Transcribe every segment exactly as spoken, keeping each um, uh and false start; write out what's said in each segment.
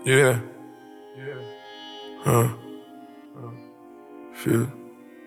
Yeah. Huh. Feel.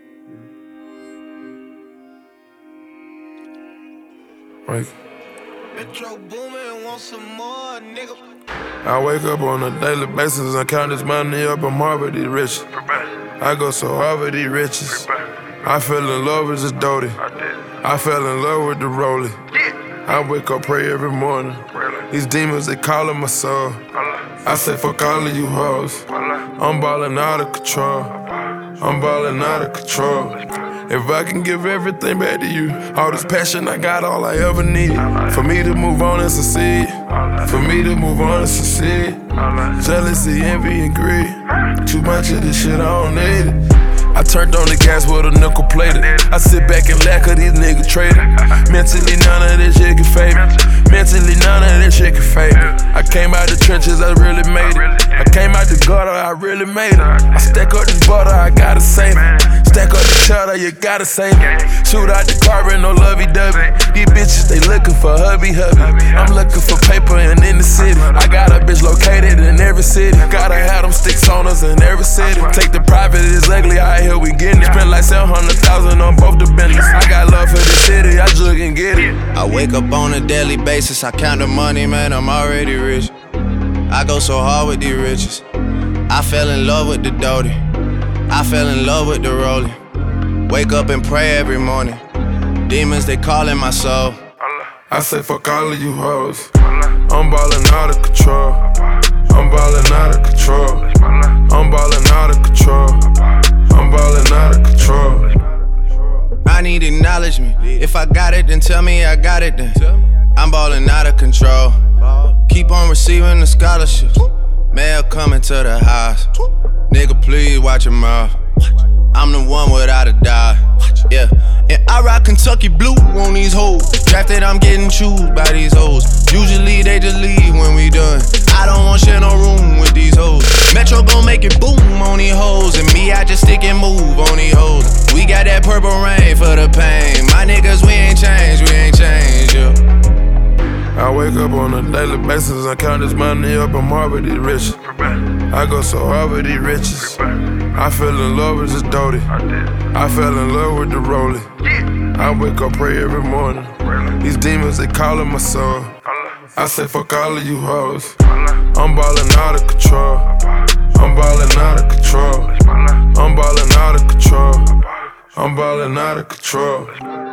Like. Metro Boomin, want some more, nigga. I wake up on a daily basis and count this money up. I'm hard with these riches. I go so hard with these riches. I fell in love with this Doty. I fell in love with the Rollie. I wake up, pray every morning. These demons, they calling my soul. I say fuck all of you hoes. I'm ballin' out of control. I'm ballin' out of control. If I can give everything back to you, all this passion I got, all I ever needed. For me to move on and succeed. For me to move on and succeed. Jealousy, envy, and greed. Too much of this shit, I don't need it. I turned on the gas with a nickel plated. I sit back and laugh cause these niggas traded. Mentally none of this shit can fade me. Mentally none of this shit can fade me. I came out the trenches, I really made it. I came out the gutter, I really made it. I stack up this butter, I gotta save it. Stack up the cheddar, you gotta save it. Shoot out the carbon, no lovey-dovey. These bitches, they looking for hubby hubby. I'm looking for paper and in the city. I got a bitch located in every city. Gotta have them sticks on us in every city. Take the private, it's ugly, I here we gettin' it. Spend like seven hundred thousand on both the business. I got love for the city, I just can get it. I wake up on a daily basis, I count the money, man, I'm already rich. I go so hard with these riches. I fell in love with the Doty. I fell in love with the Rollie. Wake up and pray every morning. Demons, they calling my soul. I say fuck all of you hoes. I'm ballin' out of control. I'm ballin' out of control. I'm ballin' out of control. I'm ballin' out of control. I need acknowledgement. If I got it, then tell me I got it then. I'm ballin' out of control. Keep on receiving the scholarships. Mail coming to the house. Nigga, please watch your mouth. I'm the one without a doubt. Yeah, and I rock Kentucky blue on these hoes. Drafted, I'm getting chewed by these hoes. Usually they just leave when we done. I don't want share no room with these hoes. Metro gon' make it boom on these hoes. And me, I just stick and move on these hoes. We got that purple rain for the pain. My niggas, we ain't changed, we ain't changed, yeah. I wake up on a daily basis and count this money up. I'm hard with these riches. I go so hard with these riches. I fell in love with this Doty. I fell in love with the Rollie. I wake up, pray every morning. These demons, they calling my soul. I say fuck all of you hoes. I'm ballin' out of control. I'm ballin' out of control. I'm ballin' out of control. I'm ballin' out of control.